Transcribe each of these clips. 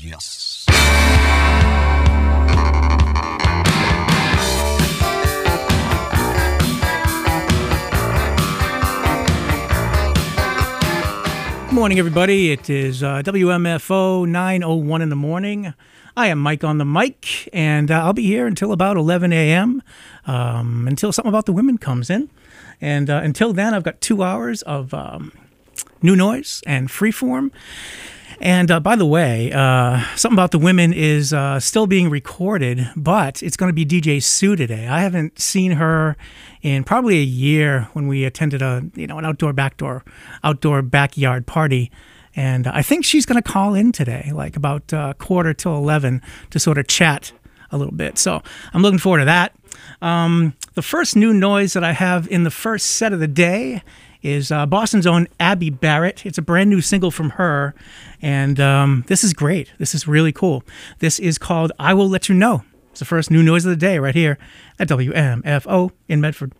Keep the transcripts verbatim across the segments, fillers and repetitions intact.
Yes. Good morning, everybody. It is uh, W M F O nine oh one in the morning. I am Mike on the mic, and uh, I'll be here until about eleven a.m., um, until something about the women comes in. And uh, until then, I've got two hours of um, new noise and freeform. And uh, by the way, uh, something about the women is uh, still being recorded, but it's going to be D J Sue today. I haven't seen her in probably a year when we attended a you know an outdoor backdoor outdoor backyard party, and I think she's going to call in today, like about uh, quarter till eleven, to sort of chat a little bit. So I'm looking forward to that. Um, the first new noise that I have in the first set of the day is uh, Boston's own Abby Barrett. It's a brand new single from her, and um, this is great. This is really cool. This is called I Will Let You Know. It's the first new noise of the day right here at W M F O in Medford.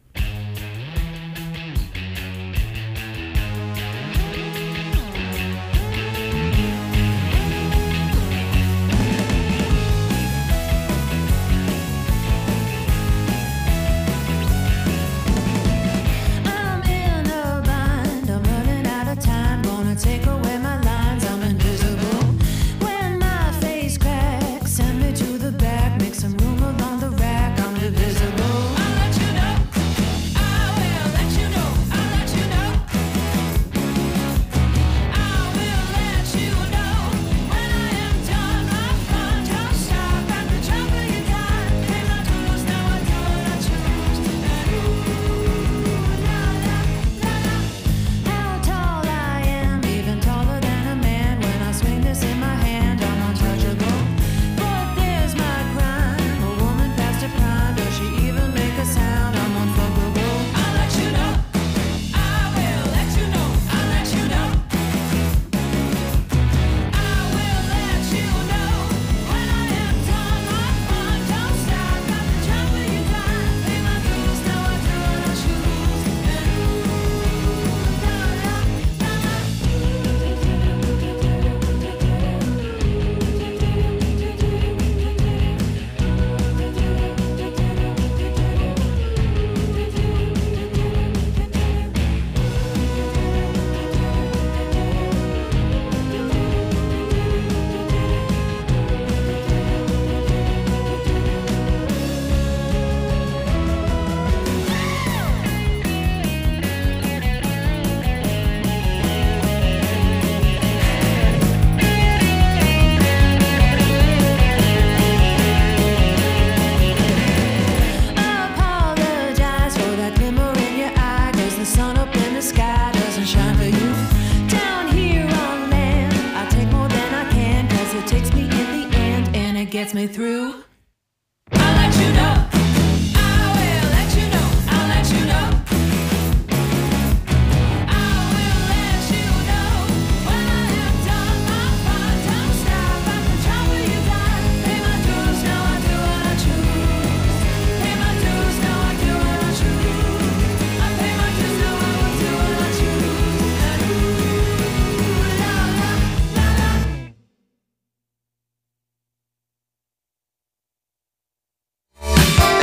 Me through. I'll let you know. I will let you know. I'll let you know. I will let you know when I have done my part. Don't stop at the trouble you got. Pay my dues, now I do what I choose. Pay my dues, now I do what I choose. I pay my dues, now I will do what I choose. And ooh, la la la la. We'll be right back.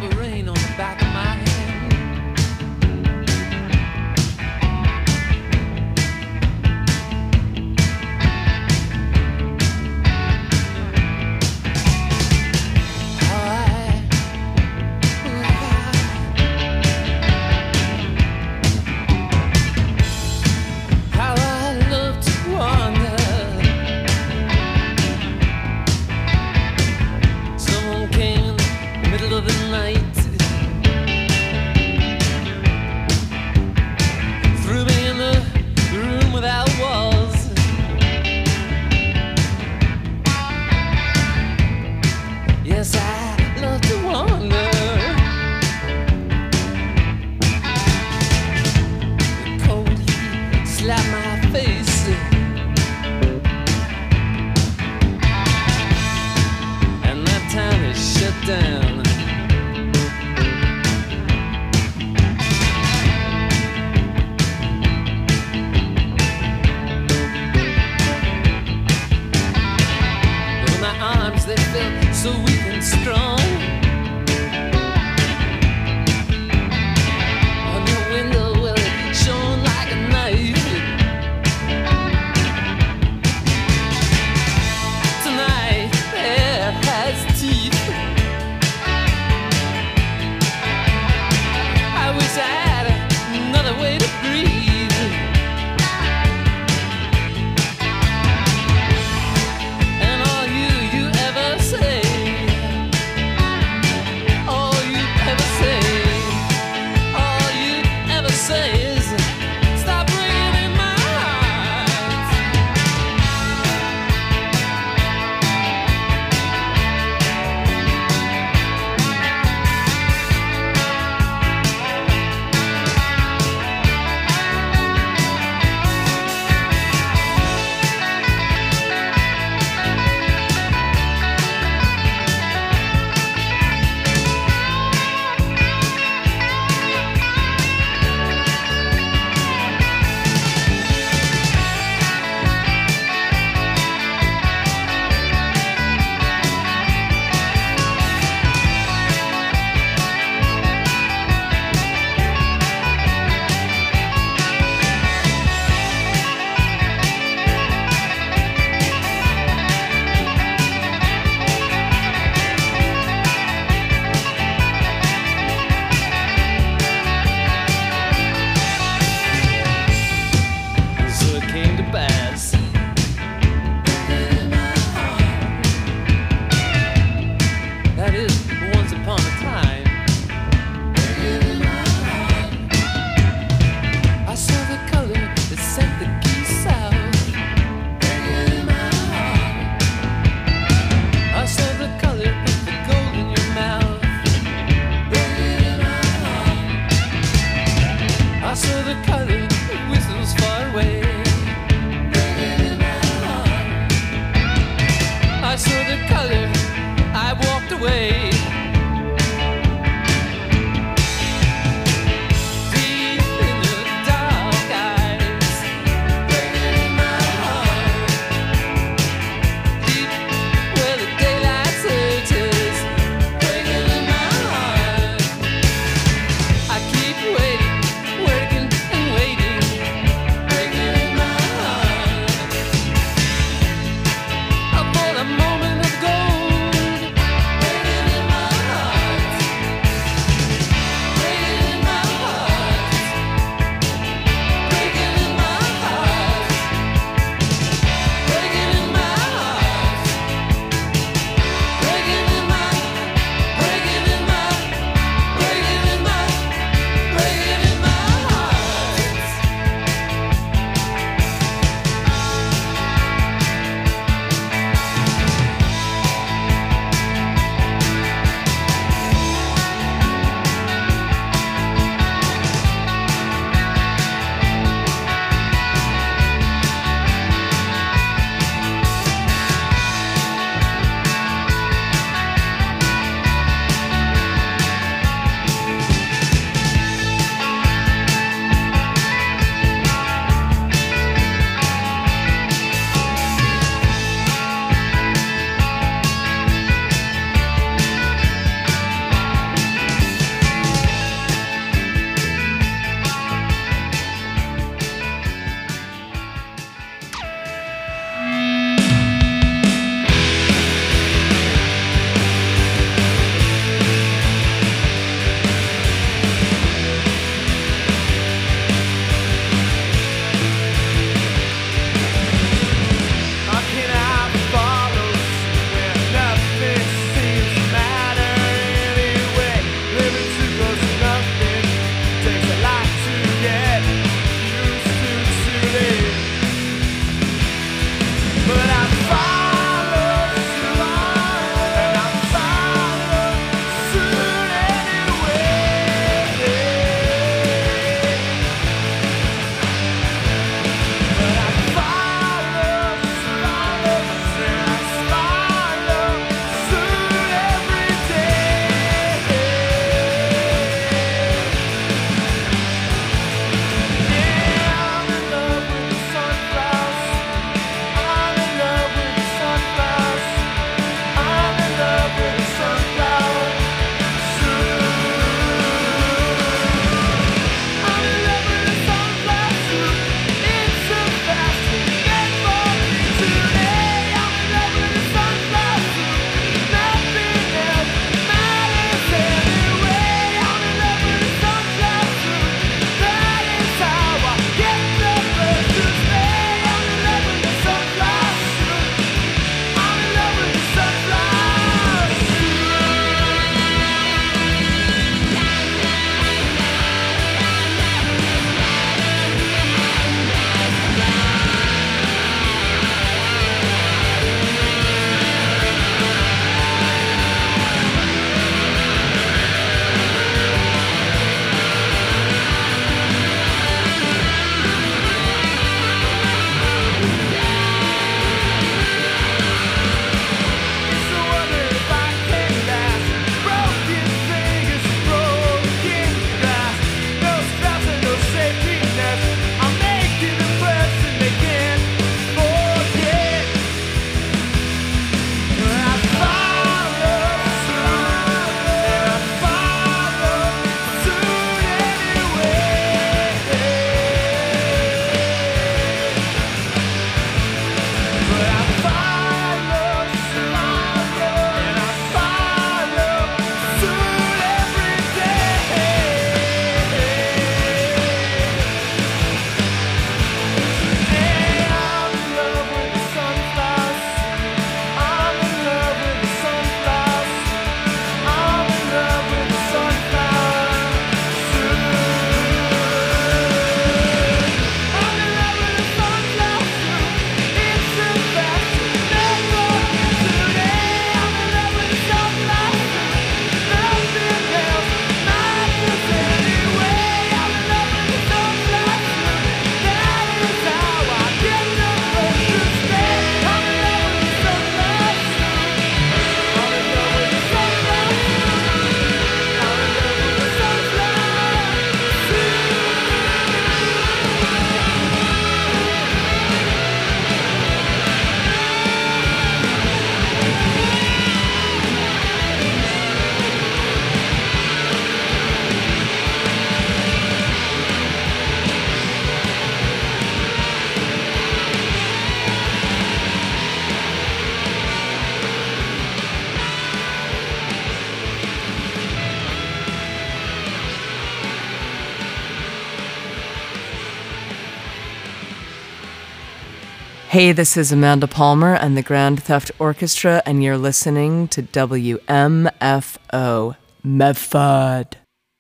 the rain on the back of my hand. How I love to wander. Someone came in the middle of the night, threw me in the room without walls. Yes, I love to wander. The cold heat slapped my face, and that town is shut down. Hey, this is Amanda Palmer and the Grand Theft Orchestra, and you're listening to W M F O Medford.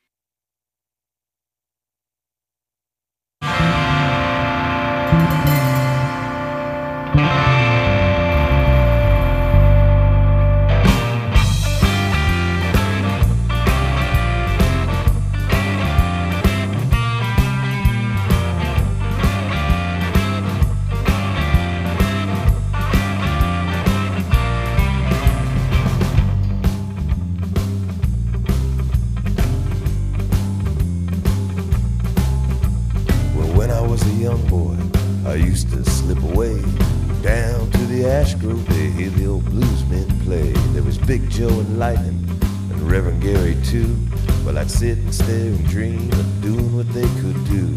Young boy, I used to slip away down to the Ash Grove to hear the old bluesmen play. There was Big Joe and Lightning and Reverend Gary too. Well, I'd sit and stare and dream of doing what they could do.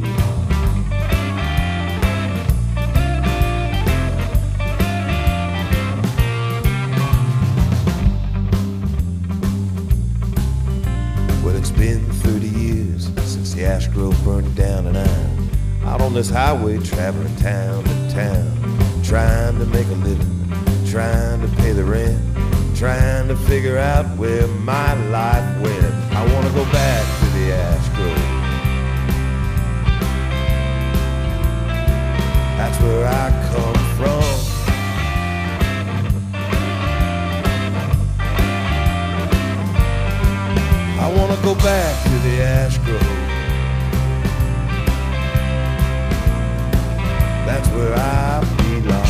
Well, it's been thirty years since the Ash Grove burned down, and I'm out on this highway, traveling town to town, trying to make a living, trying to pay the rent, trying to figure out where my life went. I want to go back to the Ash Grove. That's where I come from. I want to go back to the Ash Grove. That's where I belong.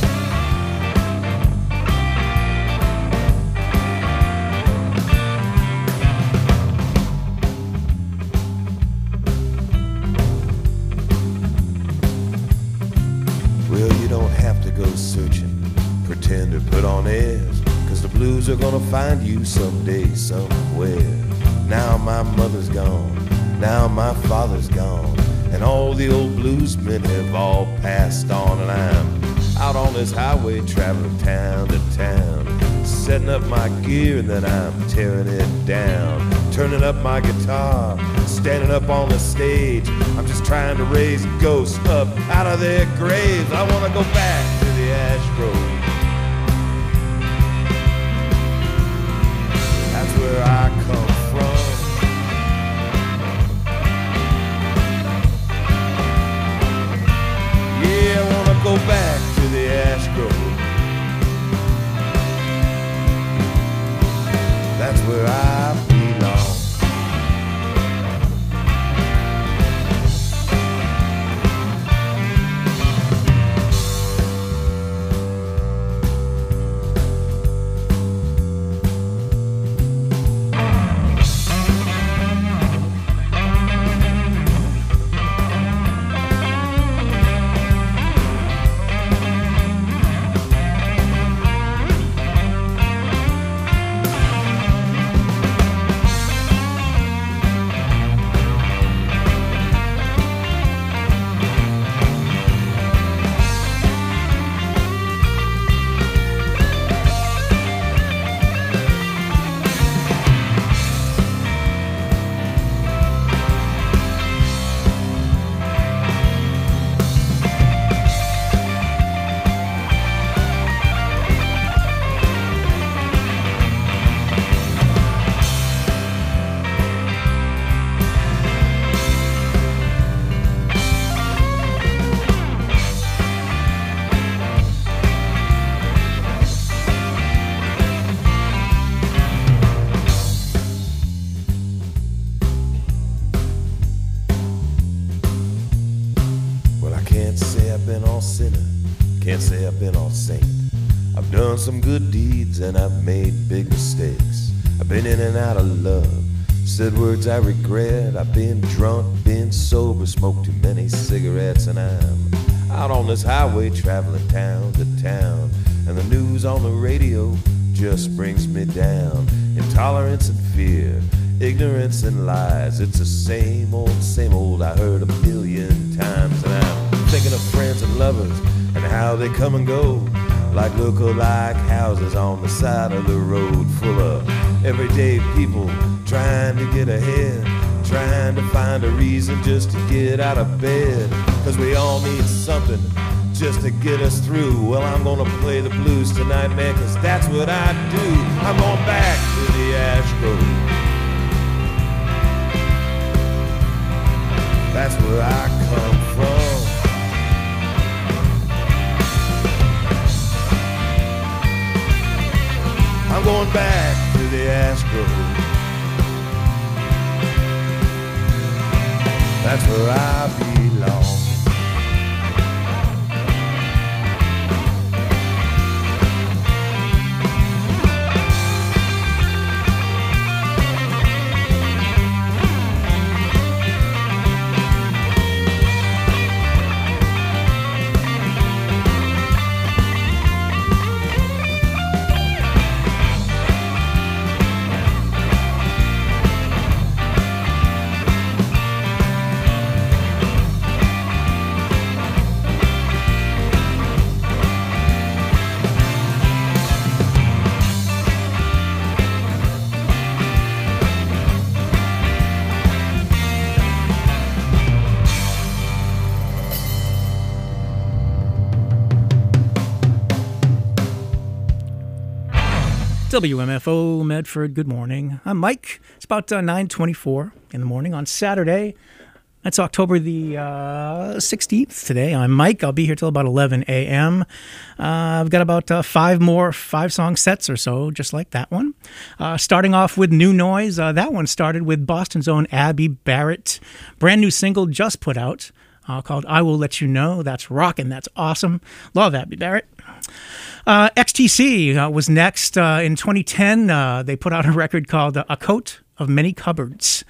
Well, you don't have to go searching, pretend to put on airs, 'cause the blues are gonna find you someday, somewhere. Now my mother's gone, now my father's gone, and all the old bluesmen have all passed on, and I'm out on this highway traveling town to town, setting up my gear and then I'm tearing it down, turning up my guitar, standing up on the stage. I'm just trying to raise ghosts up out of their graves. I want to go back to the Ash Grove. That's where I come from. Yeah, I wanna go back to the Ash Grove. That's where I belong. Can't say I've been all saint. I've done some good deeds and I've made big mistakes. I've been in and out of love, said words I regret. I've been drunk, been sober, smoked too many cigarettes, and I'm out on this highway traveling town to town, and the news on the radio just brings me down. Intolerance and fear, ignorance and lies, it's the same old, same old I heard a million times. And I'm thinking of friends and lovers and how they come and go, like look-alike houses on the side of the road, full of everyday people trying to get ahead, trying to find a reason just to get out of bed. 'Cause we all need something just to get us through. Well, I'm gonna play the blues tonight, man, cause that's what I do. I'm going back to the ash grove. That's where I come from. I'm going back to the ash grove. That's where I belong. W M F O Medford, good morning. I'm Mike. It's about uh, nine twenty-four in the morning on Saturday. That's October the uh, sixteenth today. I'm Mike. I'll be here till about eleven a.m. Uh, I've got about uh, five more five-song sets or so, just like that one. Uh, starting off with New Noise. Uh, that one started with Boston's own Abby Barrett. Brand new single just put out uh, called I Will Let You Know. That's rockin'. That's awesome. Love Abby Barrett. Uh, X T C uh, was next. Uh, in twenty ten, uh, they put out a record called uh, A Coat of Many Cupboards.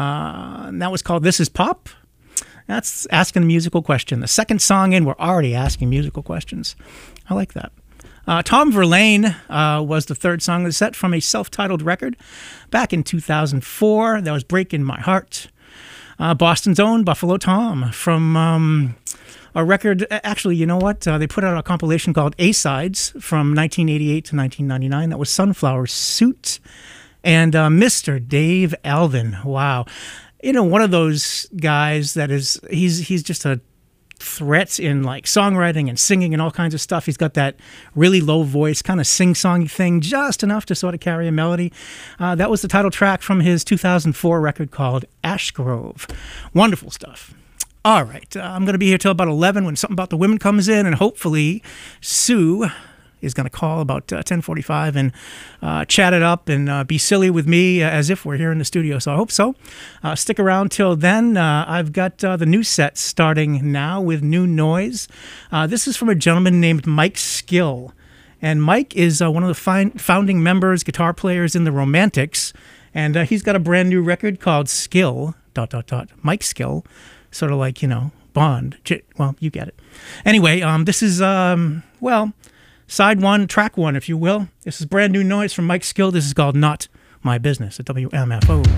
Uh, and that was called This Is Pop. That's asking a musical question. The second song in, we're already asking musical questions. I like that. Uh, Tom Verlaine uh, was the third song of the set from a self-titled record back in two thousand four. That was Breaking My Heart. Uh, Boston's own Buffalo Tom from... Um, A record, actually, you know what? Uh, they put out a compilation called A-Sides from nineteen eighty-eight to nineteen ninety-nine. That was Sunflower Suit and uh, Mister Dave Alvin. Wow. You know, one of those guys that is, he's he's just a threat in like songwriting and singing and all kinds of stuff. He's got that really low voice, kind of sing-songy thing, just enough to sort of carry a melody. Uh, that was the title track from his two thousand four record called Ash Grove. Wonderful stuff. All right, uh, I'm going to be here till about eleven when Something About the Women comes in, and hopefully Sue is going to call about uh, ten forty-five and uh, chat it up and uh, be silly with me uh, as if we're here in the studio, so I hope so. Uh, stick around till then. Uh, I've got uh, the new set starting now with New Noise. Uh, this is from a gentleman named Mike Skill, and Mike is uh, one of the fi- founding members, guitar players in the Romantics, and uh, he's got a brand new record called Skill, dot, dot, dot, Mike Skill. Sort of like, you know, Bond. Well, you get it. Anyway, um, this is, um, well, side one, track one, if you will. This is brand new noise from Mike Skill. This is called Not My Business at W M F O.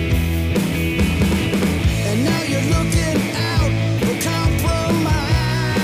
Looking out for compromise.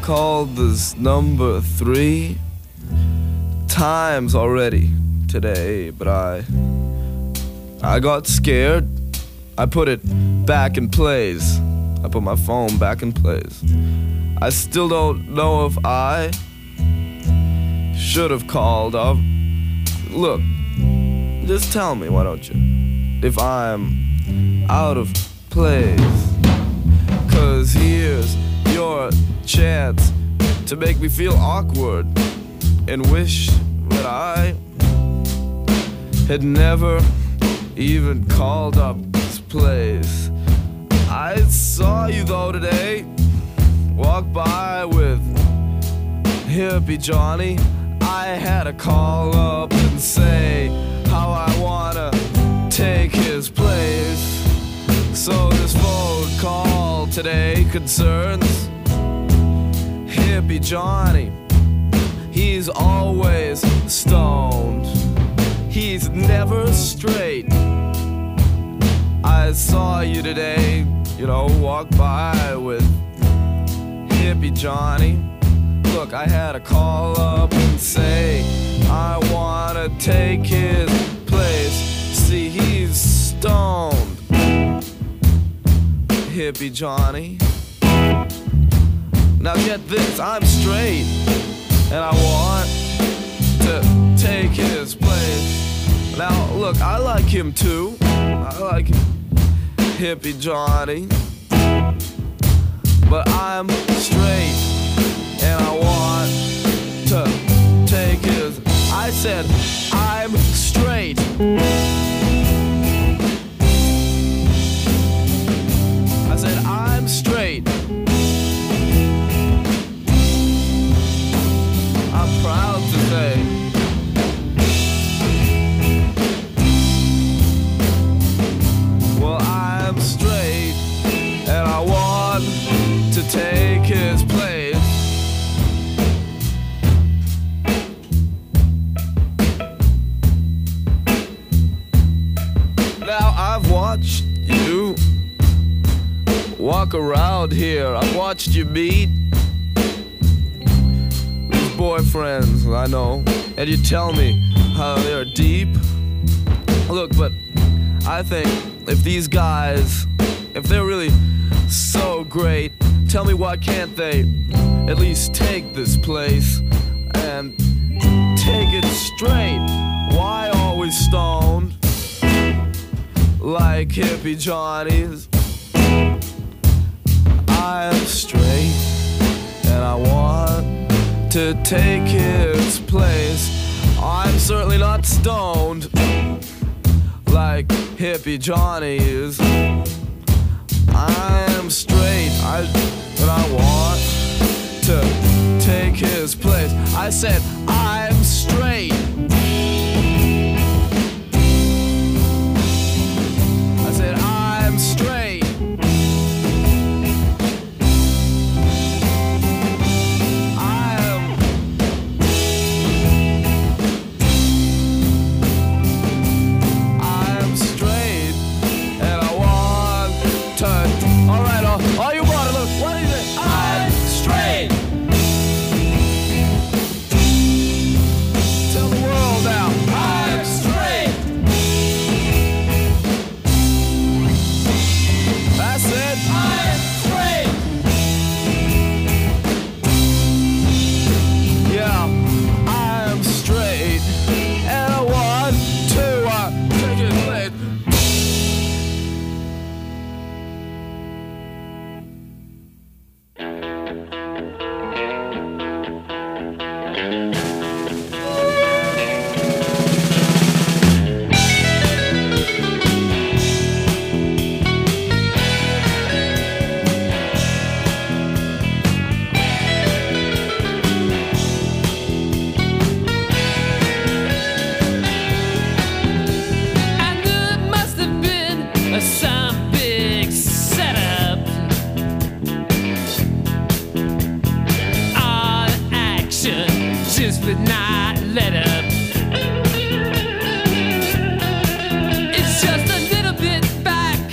called this number three times already today, but I I got scared. I put it back in place. I put my phone back in place. I still don't know if I should have called up. Look, just tell me, why don't you, if I'm out of place. Cause here's your chance to make me feel awkward and wish that I had never even called up this place. I saw you though today, walk by with hippie Johnny. I had to call up and say how I wanna take his place. So this phone call today concerns hippie Johnny. He's always stoned. He's never straight. I saw you today, you know, walk by with hippie Johnny. Look, I had to call up and say I wanna take his place. See, he's stoned, hippie Johnny. Now get this, I'm straight, and I want to take his place. Now look, I like him too. I like hippie Johnny, but I'm straight, and I want to take his. I said I'm straight. I said I'm straight. I'm proud to say. Well, I'm straight, and I want to take his place. Now I've watched you walk around here. I've watched you meet these boyfriends, I know, and you tell me how they're deep. Look, but I think if these guys, if they're really so great, tell me why can't they at least take this place and take it straight? Why always stoned like hippie Johnny's? I'm straight, and I want to take his place. I'm certainly not stoned like hippie Johnny is. I'm straight, I, but I want to take his place. I said I'm straight. I said I'm straight.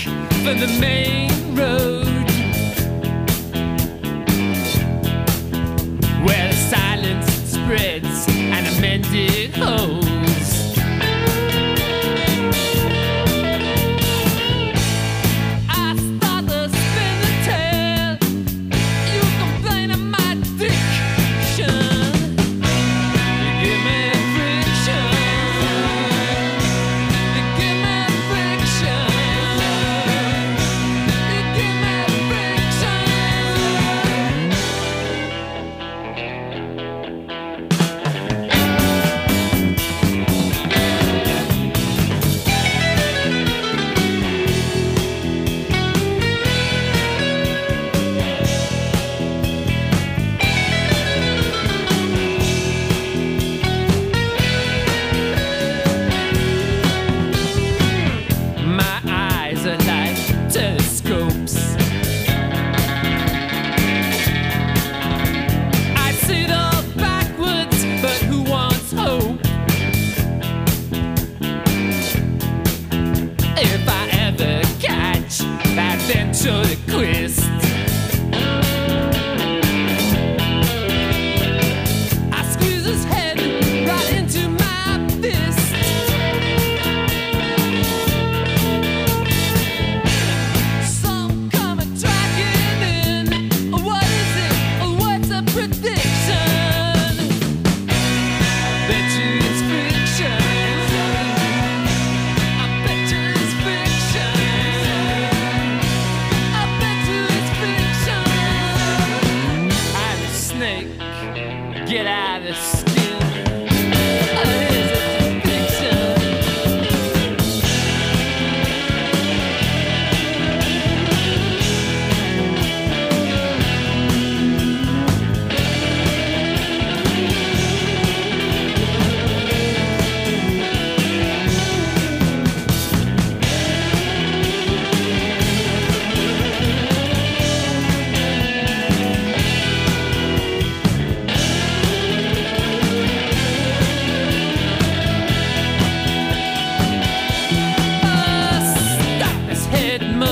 The main road.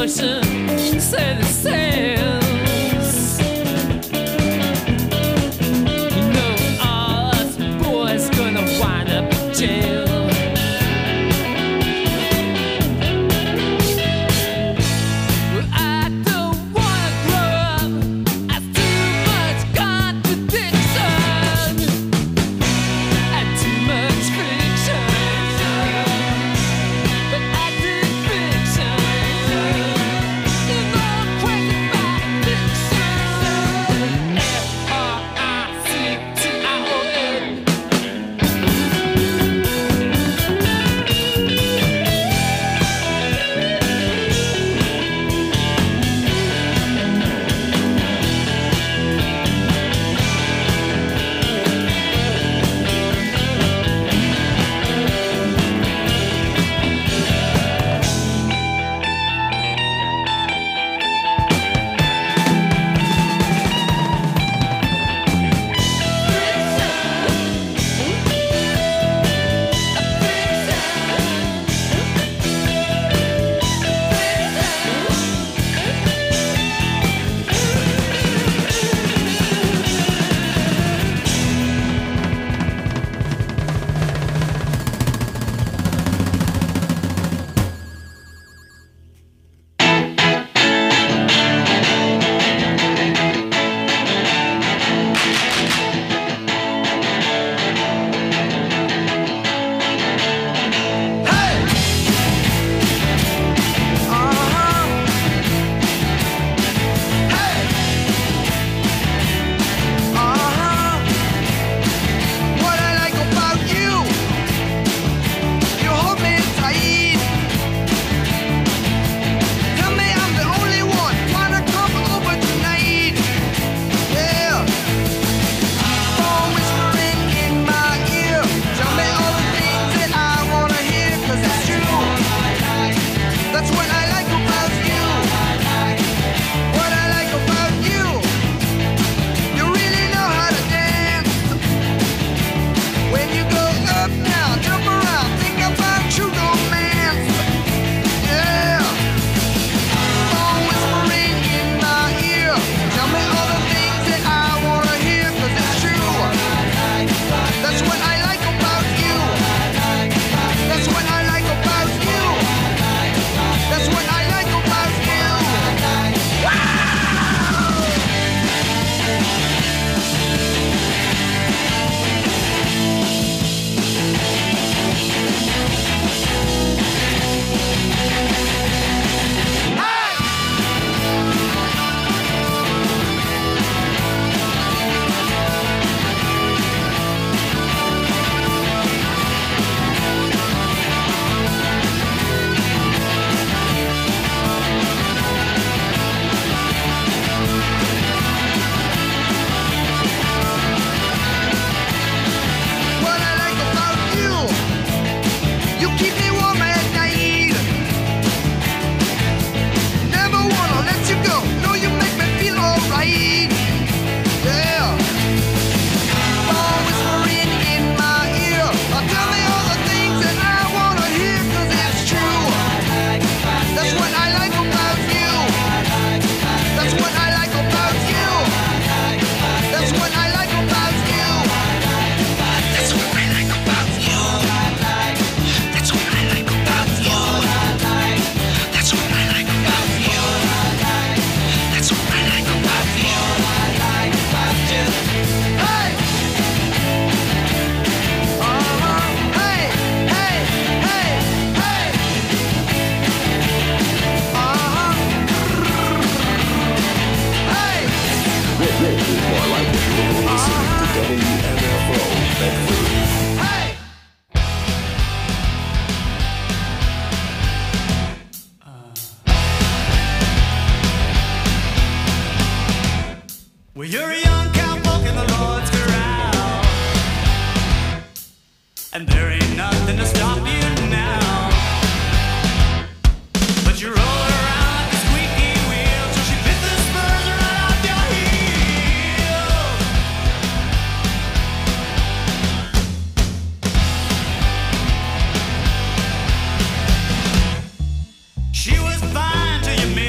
ocean set of sails. You know all us boys gonna wind up in jail. Well, I don't wanna grow up. That's too much contradiction and too much fiction. But I did fiction. You know I'm crazy about fiction. F R I C T I O N. What I like about you, you hold me tight. Tell me I'm the only one. Wanna come over tonight? Yeah. Phone whispering in my ear. Tell me all the things that I wanna hear, 'cause it's true. That's what I like about you. What I like about you, you really know how to dance. When you go up, down, jump around, think about true romance. Yeah. Phone whispering in my ear. Tell me all the things that I wanna hear, 'cause it's true. That's what I like about you. That's what I like about you. That's what I like about you. What I like about you, you keep me warm at night. Never wanna let you go. No, you make me feel alright. Yeah. Phone whispering in my ear. Oh, tell me all the things that I wanna hear, 'cause it's true. That's what I like about you. That's what I like about you. That's what I like about you. That's what I like about you. That's what I like about you. That's what I like about you. That's what I like about you. Hey! Uh-huh. Hey, hey, hey, hey. Uh-huh. Hey! This is more like it. You're listening to W M F O Bedford. Hey! Well, you're a young cowpoke in the Lord's corral, and there ain't nothing to stop you now. But you roll around like a squeaky wheel till she bit the spurs right off your heel. She was fine till you made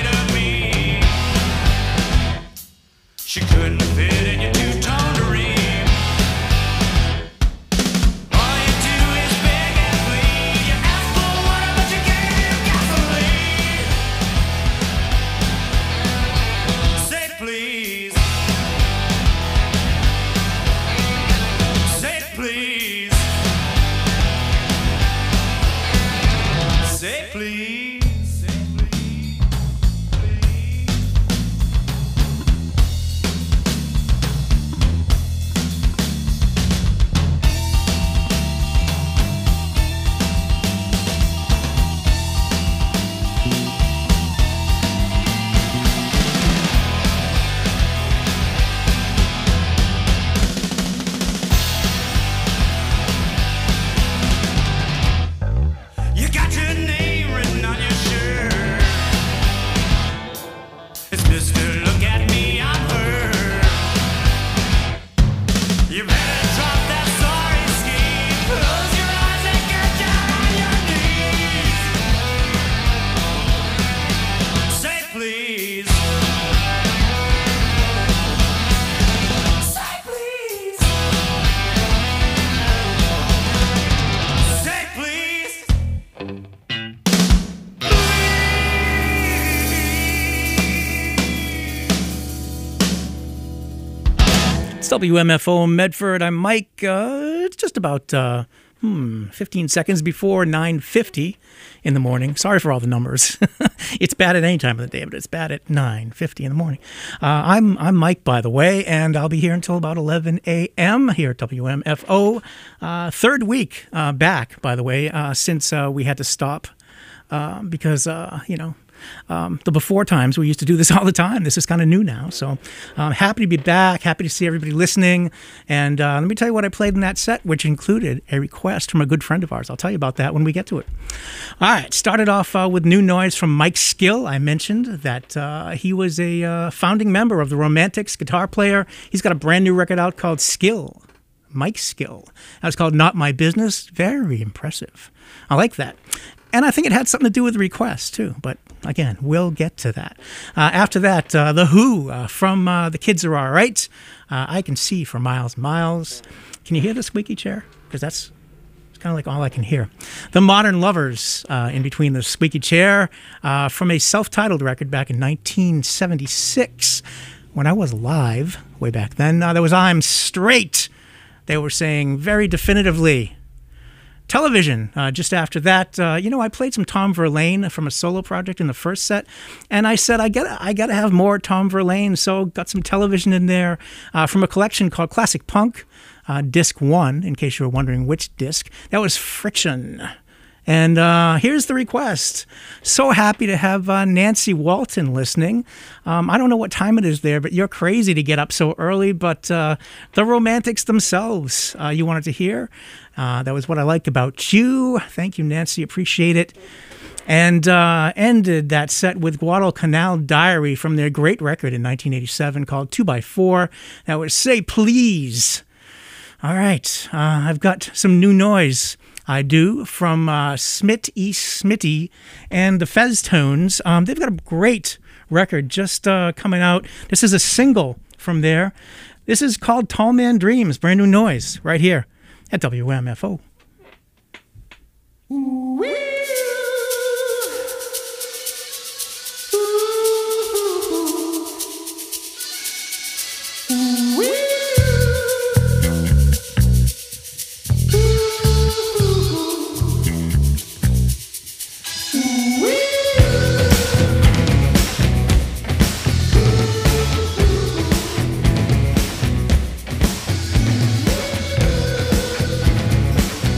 W M F O Medford. I'm Mike. Uh, it's just about uh, hmm, fifteen seconds before nine fifty in the morning. Sorry for all the numbers. It's bad at any time of the day, but it's bad at nine fifty in the morning. Uh, I'm I'm Mike, by the way, and I'll be here until about eleven a.m. here at W M F O. Uh, third week uh, back, by the way, uh, since uh, we had to stop uh, because, uh, you know, Um, the before times, we used to do this all the time. This is kind of new now. So I'm happy to be back, happy to see everybody listening. And uh, let me tell you what I played in that set, which included a request from a good friend of ours. I'll tell you about that when we get to it. All right, started off uh, with new noise from Mike Skill. I mentioned that uh, he was a uh, founding member of the Romantics, guitar player. He's got a brand new record out called Skill. Mike Skill. That was called Not My Business. Very impressive. I like that. And I think it had something to do with the request, too. But again, we'll get to that. Uh, after that, uh, The Who uh, from uh, The Kids Are All Right. Uh, I Can See for Miles Miles. Can you hear the squeaky chair? Because that's kind of like all I can hear. The Modern Lovers uh, in between the squeaky chair uh, from a self-titled record back in nineteen seventy-six. When I was live, way back then, uh, there was I'm Straight. They were saying very definitively, Television. Uh, just after that, uh, you know, I played some Tom Verlaine from a solo project in the first set, and I said I got I got to have more Tom Verlaine, so got some Television in there uh, from a collection called Classic Punk, uh, Disc One. In case you were wondering which disc, that was Friction. And uh, here's the request. So happy to have uh, Nancy Walton listening. Um, I don't know what time it is there, but you're crazy to get up so early. But uh, the Romantics themselves, uh, you wanted to hear. Uh, that was what I like about you. Thank you, Nancy. Appreciate it. And uh, ended that set with Guadalcanal Diary from their great record in nineteen eighty-seven called two by four. That was Say Please. All right. Uh, I've got some new noise. I do, from uh, Smit E. Smitty and the Fez Tones. Um, they've got a great record just uh, coming out. This is a single from there. This is called Tall Man Dreams, brand new noise, right here at W M F O. Ooh.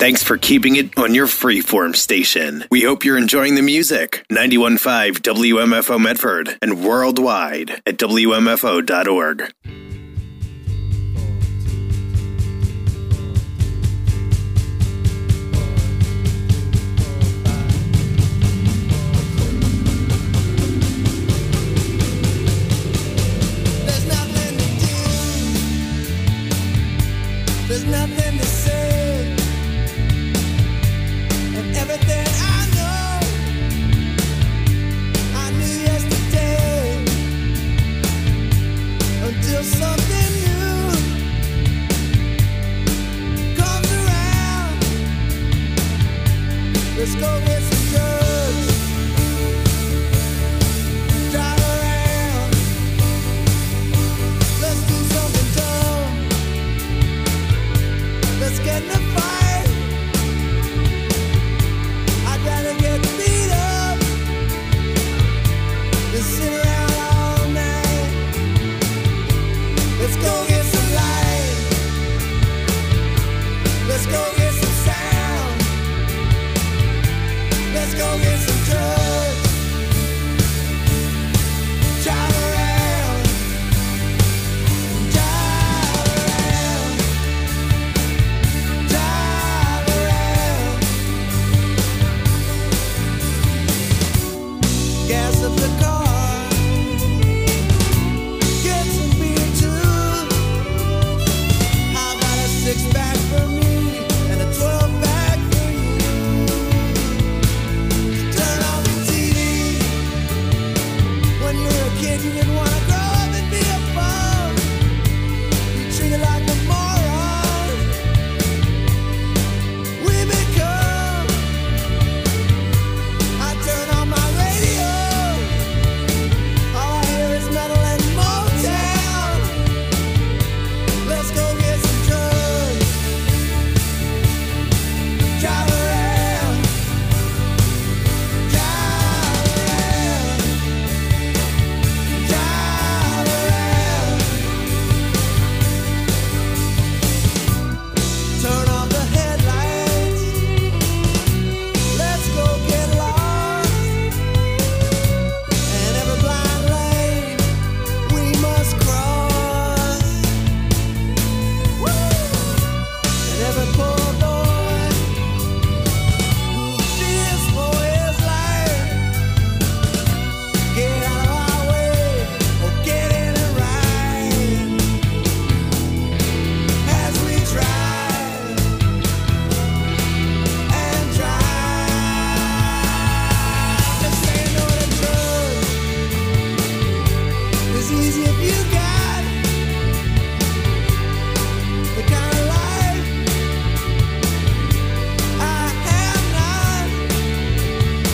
Thanks for keeping it on your freeform station. We hope you're enjoying the music. ninety-one point five W M F O Medford and worldwide at W M F O dot org. There's nothing to do. There's nothing to say. And everything I know, I knew yesterday. Until something new comes around. Let's go get some drugs. Drive around. Let's do something dumb. Let's get in a fight. I'd rather get beat up than sit around all night. Let's go get some light. Let's go get some sound. Let's go get some